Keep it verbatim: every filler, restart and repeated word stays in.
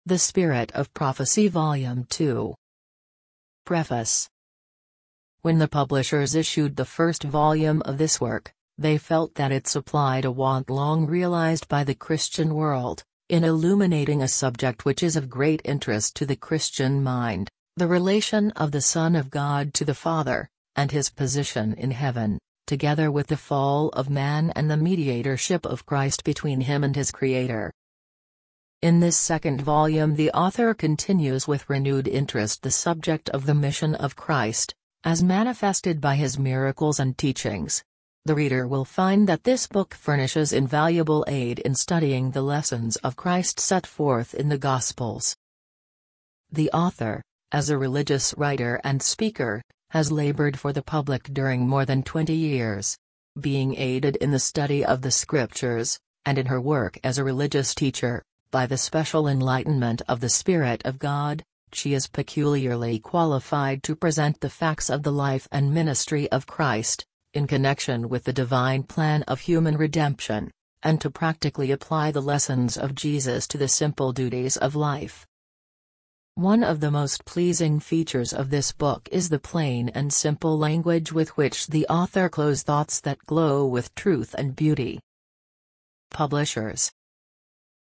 The Spirit of Prophecy Volume two. Preface. When the publishers issued the first volume of this work, they felt that it supplied a want long realized by the Christian world, in illuminating a subject which is of great interest to the Christian mind, the relation of the Son of God to the Father, and his position in heaven, together with the fall of man and the mediatorship of Christ between him and his Creator. In this second volume the author continues with renewed interest the subject of the mission of Christ, as manifested by his miracles and teachings. The reader will find that this book furnishes invaluable aid in studying the lessons of Christ set forth in the Gospels. The author, as a religious writer and speaker, has labored for the public during more than twenty years. Being aided in the study of the Scriptures, and in her work as a religious teacher, by the special enlightenment of the Spirit of God, she is peculiarly qualified to present the facts of the life and ministry of Christ, in connection with the divine plan of human redemption, and to practically apply the lessons of Jesus to the simple duties of life. One of the most pleasing features of this book is the plain and simple language with which the author clothes thoughts that glow with truth and beauty. Publishers.